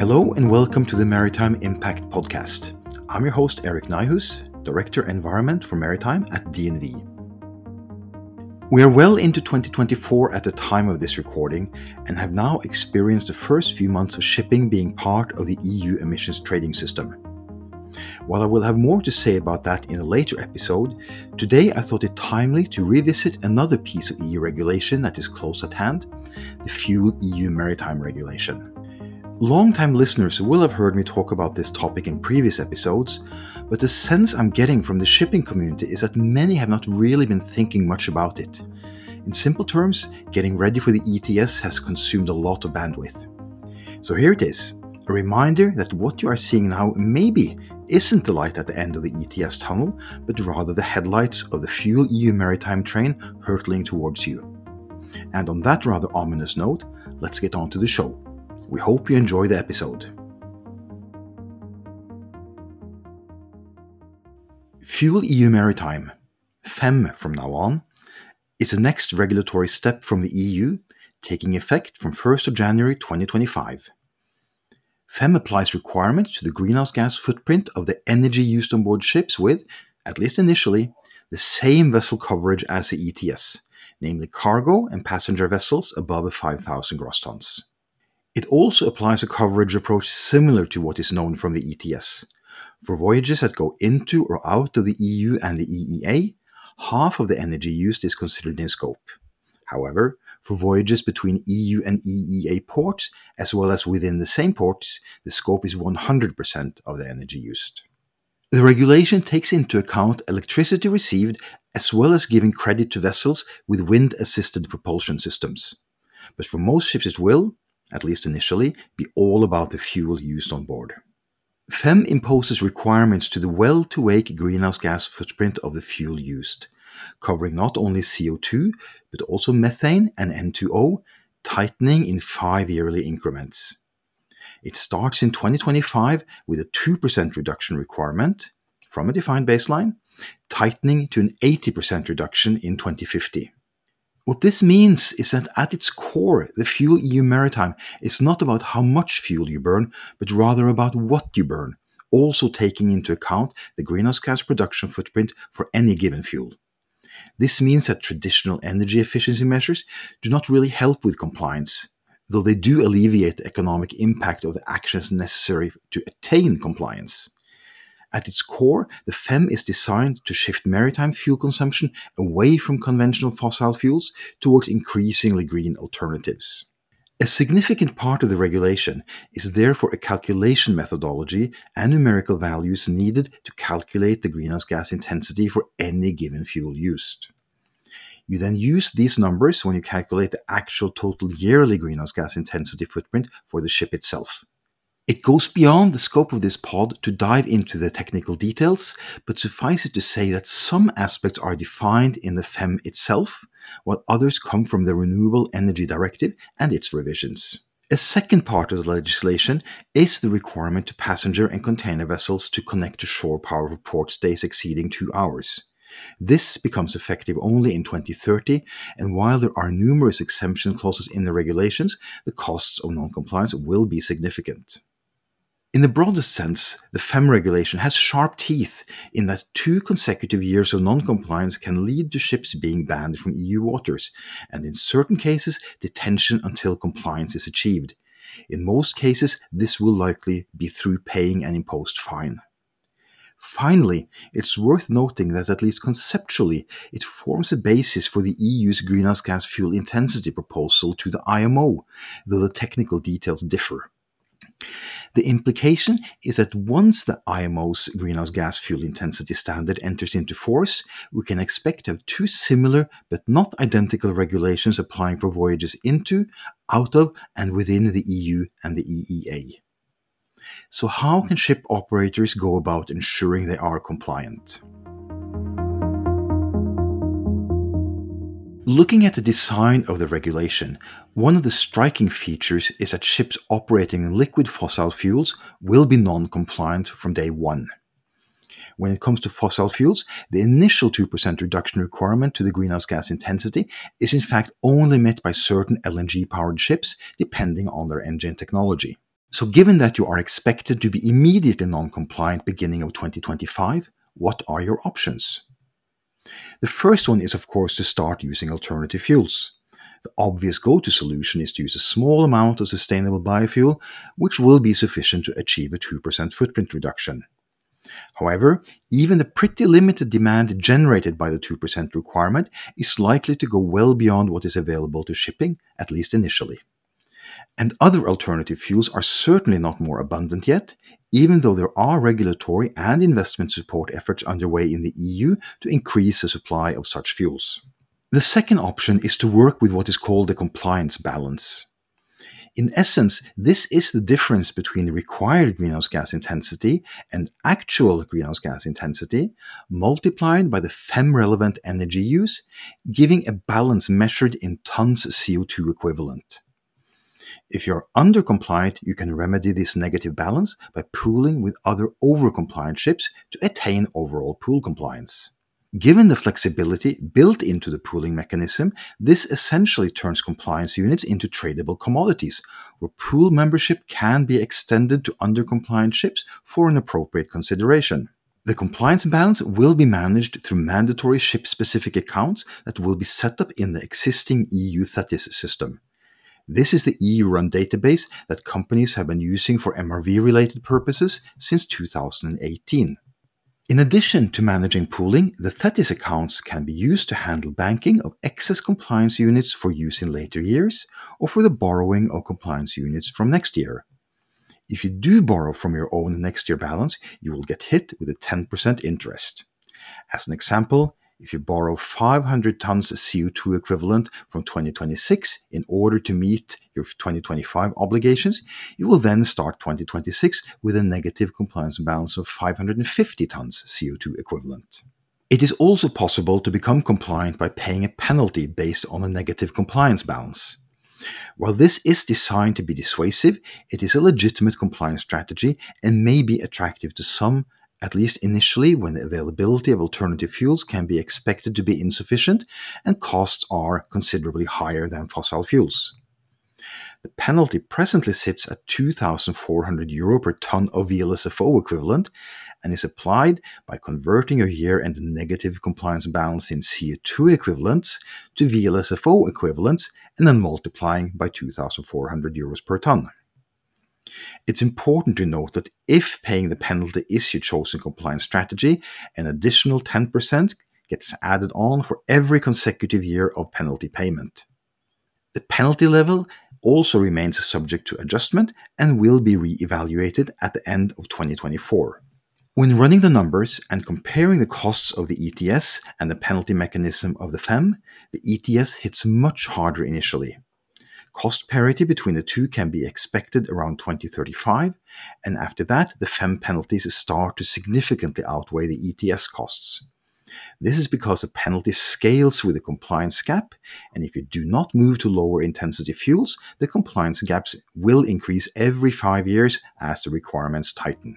Hello and welcome to the Maritime Impact Podcast. I'm your host Erik Nyhus, Director Environment for Maritime at DNV. We are well into 2024 at the time of this recording and have now experienced the first few months of shipping being part of the EU emissions trading system. While I will have more to say about that in a later episode, today I thought it timely to revisit another piece of EU regulation that is close at hand, the Fuel EU Maritime Regulation. Long-time listeners will have heard me talk about this topic in previous episodes, but the sense I'm getting from the shipping community is that many have not really been thinking much about it. In simple terms, getting ready for the ETS has consumed a lot of bandwidth. So here it is, a reminder that what you are seeing now maybe isn't the light at the end of the ETS tunnel, but rather the headlights of the Fuel EU Maritime train hurtling towards you. And on that rather ominous note, let's get on to the show. We hope you enjoy the episode. Fuel EU Maritime, FEM from now on, is the next regulatory step from the EU, taking effect from 1st of January 2025. FEM applies requirements to the greenhouse gas footprint of the energy used on board ships with, at least initially, the same vessel coverage as the ETS, namely cargo and passenger vessels above 5,000 gross tons. It also applies a coverage approach similar to what is known from the ETS. For voyages that go into or out of the EU and the EEA, half of the energy used is considered in scope. However, for voyages between EU and EEA ports, as well as within the same ports, the scope is 100% of the energy used. The regulation takes into account electricity received, as well as giving credit to vessels with wind-assisted propulsion systems. But for most ships it will, at least initially, be all about the fuel used on board. FEM imposes requirements to the well-to-wake greenhouse gas footprint of the fuel used, covering not only CO2, but also methane and N2O, tightening in 5 yearly increments. It starts in 2025 with a 2% reduction requirement from a defined baseline, tightening to an 80% reduction in 2050. What this means is that at its core, the Fuel EU Maritime is not about how much fuel you burn, but rather about what you burn, also taking into account the greenhouse gas production footprint for any given fuel. This means that traditional energy efficiency measures do not really help with compliance, though they do alleviate the economic impact of the actions necessary to attain compliance. At its core, the FEM is designed to shift maritime fuel consumption away from conventional fossil fuels towards increasingly green alternatives. A significant part of the regulation is therefore a calculation methodology and numerical values needed to calculate the greenhouse gas intensity for any given fuel used. You then use these numbers when you calculate the actual total yearly greenhouse gas intensity footprint for the ship itself. It goes beyond the scope of this pod to dive into the technical details, but suffice it to say that some aspects are defined in the FEM itself, while others come from the Renewable Energy Directive and its revisions. A second part of the legislation is the requirement to passenger and container vessels to connect to shore power for port stays exceeding 2 hours. This becomes effective only in 2030, and while there are numerous exemption clauses in the regulations, the costs of non-compliance will be significant. In the broadest sense, the FEM regulation has sharp teeth in that 2 consecutive years of non-compliance can lead to ships being banned from EU waters, and in certain cases, detention until compliance is achieved. In most cases, this will likely be through paying an imposed fine. Finally, it's worth noting that at least conceptually, it forms a basis for the EU's greenhouse gas fuel intensity proposal to the IMO, though the technical details differ. The implication is that once the IMO's greenhouse gas fuel intensity standard enters into force, we can expect to have 2 similar but not identical regulations applying for voyages into, out of, and within the EU and the EEA. So how can ship operators go about ensuring they are compliant? Looking at the design of the regulation, one of the striking features is that ships operating in liquid fossil fuels will be non-compliant from day one. When it comes to fossil fuels, the initial 2% reduction requirement to the greenhouse gas intensity is in fact only met by certain LNG-powered ships, depending on their engine technology. So given that you are expected to be immediately non-compliant beginning of 2025, what are your options? The first one is of course to start using alternative fuels. The obvious go-to solution is to use a small amount of sustainable biofuel, which will be sufficient to achieve a 2% footprint reduction. However, even the pretty limited demand generated by the 2% requirement is likely to go well beyond what is available to shipping, at least initially. And other alternative fuels are certainly not more abundant yet, even though there are regulatory and investment support efforts underway in the EU to increase the supply of such fuels. The second option is to work with what is called the compliance balance. In essence, this is the difference between required greenhouse gas intensity and actual greenhouse gas intensity multiplied by the FEM-relevant energy use, giving a balance measured in tons CO2 equivalent. If you're undercompliant, you can remedy this negative balance by pooling with other overcompliant ships to attain overall pool compliance. Given the flexibility built into the pooling mechanism, this essentially turns compliance units into tradable commodities, where pool membership can be extended to undercompliant ships for an appropriate consideration. The compliance balance will be managed through mandatory ship-specific accounts that will be set up in the existing EU Thetis system. This is the EU-run database that companies have been using for MRV-related purposes since 2018. In addition to managing pooling, the Thetis accounts can be used to handle banking of excess compliance units for use in later years, or for the borrowing of compliance units from next year. If you do borrow from your own next year balance, you will get hit with a 10% interest. As an example, if you borrow 500 tons CO2 equivalent from 2026 in order to meet your 2025 obligations, you will then start 2026 with a negative compliance balance of 550 tons CO2 equivalent. It is also possible to become compliant by paying a penalty based on a negative compliance balance. While this is designed to be dissuasive, it is a legitimate compliance strategy and may be attractive to some, at least initially when the availability of alternative fuels can be expected to be insufficient and costs are considerably higher than fossil fuels. The penalty presently sits at €2,400 per ton of VLSFO equivalent and is applied by converting your year-end negative compliance balance in CO2 equivalents to VLSFO equivalents and then multiplying by €2,400 per ton. It's important to note that if paying the penalty is your chosen compliance strategy, an additional 10% gets added on for every consecutive year of penalty payment. The penalty level also remains subject to adjustment and will be re-evaluated at the end of 2024. When running the numbers and comparing the costs of the ETS and the penalty mechanism of the FEM, the ETS hits much harder initially. Cost parity between the two can be expected around 2035, and after that, the FEM penalties start to significantly outweigh the ETS costs. This is because the penalty scales with the compliance gap, and if you do not move to lower intensity fuels, the compliance gaps will increase every 5 years as the requirements tighten.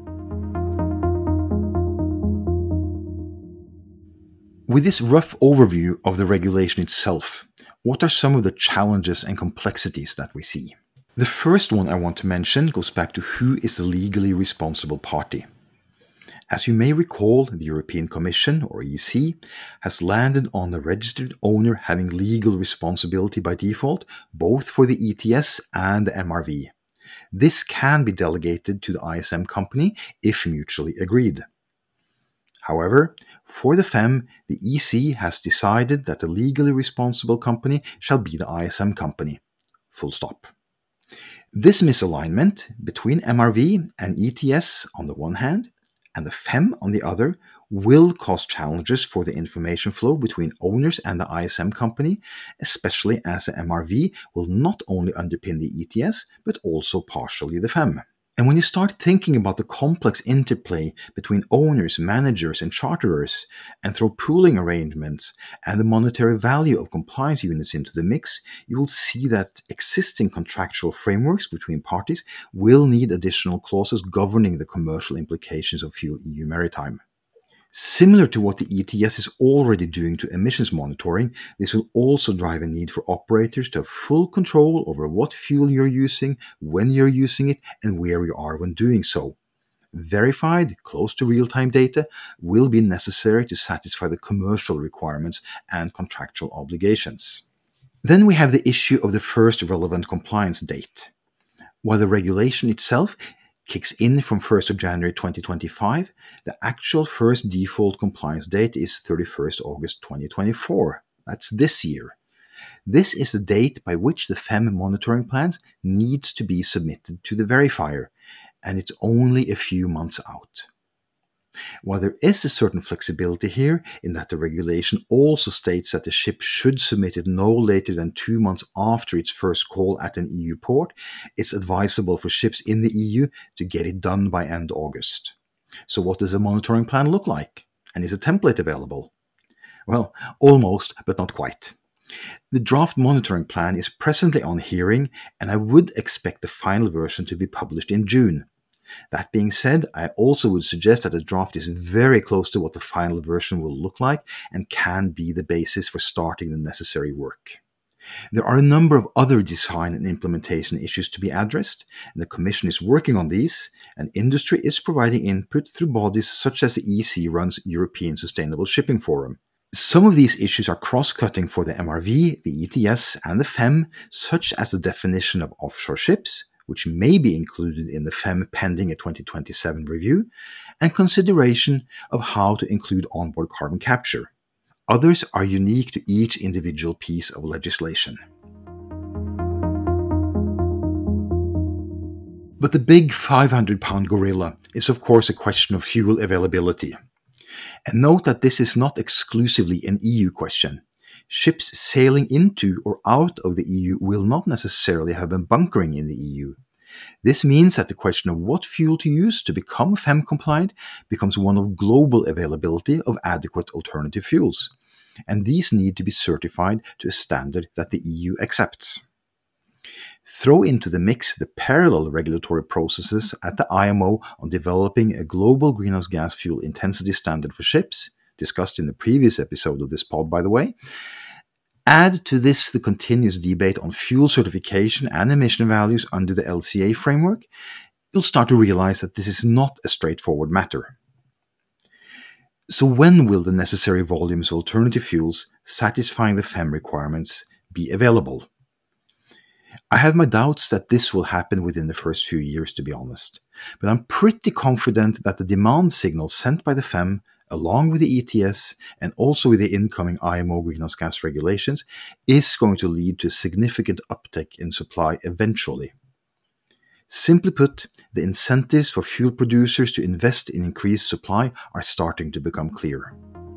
With this rough overview of the regulation itself, what are some of the challenges and complexities that we see? The first one I want to mention goes back to who is the legally responsible party. As you may recall, the European Commission, or EC, has landed on the registered owner having legal responsibility by default, both for the ETS and the MRV. This can be delegated to the ISM company if mutually agreed. However, for the FEM, the EC has decided that the legally responsible company shall be the ISM company. Full stop. This misalignment between MRV and ETS on the one hand, and the FEM on the other, will cause challenges for the information flow between owners and the ISM company, especially as the MRV will not only underpin the ETS, but also partially the FEM. And when you start thinking about the complex interplay between owners, managers, and charterers, and throw pooling arrangements and the monetary value of compliance units into the mix, you will see that existing contractual frameworks between parties will need additional clauses governing the commercial implications of FuelEU Maritime. Similar to what the ETS is already doing to emissions monitoring, this will also drive a need for operators to have full control over what fuel you're using, when you're using it, and where you are when doing so. Verified, close to real-time data will be necessary to satisfy the commercial requirements and contractual obligations. Then we have the issue of the first relevant compliance date. While the regulation itself kicks in from 1st of January 2025, the actual first default compliance date is 31st August 2024. That's this year. This is the date by which the FEM monitoring plans needs to be submitted to the verifier, and it's only a few months out. While there is a certain flexibility here in that the regulation also states that the ship should submit it no later than 2 months after its first call at an EU port, it's advisable for ships in the EU to get it done by end August. So what does a monitoring plan look like? And is a template available? Well, almost, but not quite. The draft monitoring plan is presently on hearing, and I would expect the final version to be published in June. That being said, I also would suggest that the draft is very close to what the final version will look like and can be the basis for starting the necessary work. There are a number of other design and implementation issues to be addressed, and the Commission is working on these, and industry is providing input through bodies such as the EC Run's European Sustainable Shipping Forum. Some of these issues are cross-cutting for the MRV, the ETS, and the FEM, such as the definition of offshore ships, which may be included in the FEM pending a 2027 review, and consideration of how to include onboard carbon capture. Others are unique to each individual piece of legislation. But the big 500-pound gorilla is of course a question of fuel availability. And note that this is not exclusively an EU question. Ships sailing into or out of the EU will not necessarily have been bunkering in the EU. This means that the question of what fuel to use to become FEM compliant becomes one of global availability of adequate alternative fuels, and these need to be certified to a standard that the EU accepts. Throw into the mix the parallel regulatory processes at the IMO on developing a global greenhouse gas fuel intensity standard for ships, discussed in the previous episode of this pod, by the way. Add to this the continuous debate on fuel certification and emission values under the LCA framework, you'll start to realize that this is not a straightforward matter. So when will the necessary volumes of alternative fuels satisfying the FEM requirements be available? I have my doubts that this will happen within the first few years, to be honest, but I'm pretty confident that the demand signal sent by the FEM, along with the ETS and also with the incoming IMO greenhouse gas regulations, is going to lead to a significant uptick in supply eventually. Simply put, the incentives for fuel producers to invest in increased supply are starting to become clear.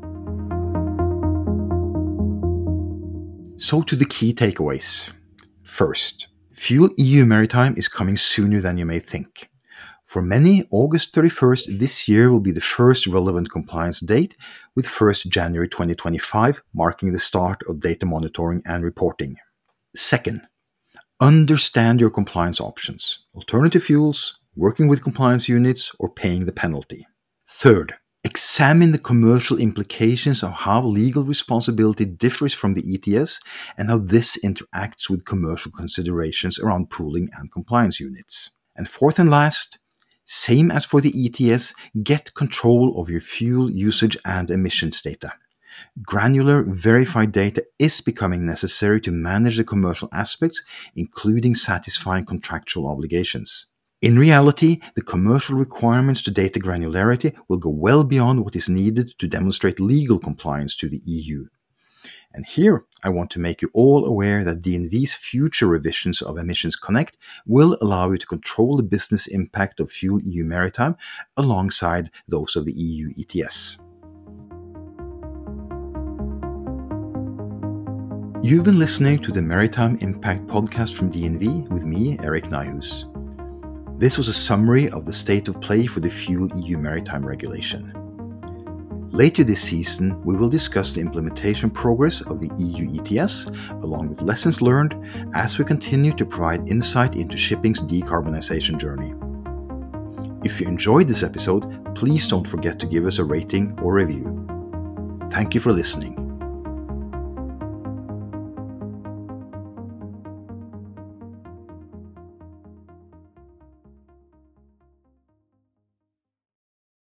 So to the key takeaways. First, Fuel EU Maritime is coming sooner than you may think. For many, August 31st this year will be the first relevant compliance date, with 1st January 2025 marking the start of data monitoring and reporting. Second, understand your compliance options: alternative fuels, working with compliance units, or paying the penalty. Third, examine the commercial implications of how legal responsibility differs from the ETS and how this interacts with commercial considerations around pooling and compliance units. And fourth and last, same as for the ETS, get control of your fuel usage and emissions data. Granular, verified data is becoming necessary to manage the commercial aspects, including satisfying contractual obligations. In reality, the commercial requirements to data granularity will go well beyond what is needed to demonstrate legal compliance to the EU. And here, I want to make you all aware that DNV's future revisions of Emissions Connect will allow you to control the business impact of Fuel EU Maritime alongside those of the EU ETS. You've been listening to the Maritime Impact Podcast from DNV with me, Erik Nyhus. This was a summary of the state of play for the Fuel EU Maritime regulation. Later this season, we will discuss the implementation progress of the EU ETS, along with lessons learned, as we continue to provide insight into shipping's decarbonization journey. If you enjoyed this episode, please don't forget to give us a rating or review. Thank you for listening.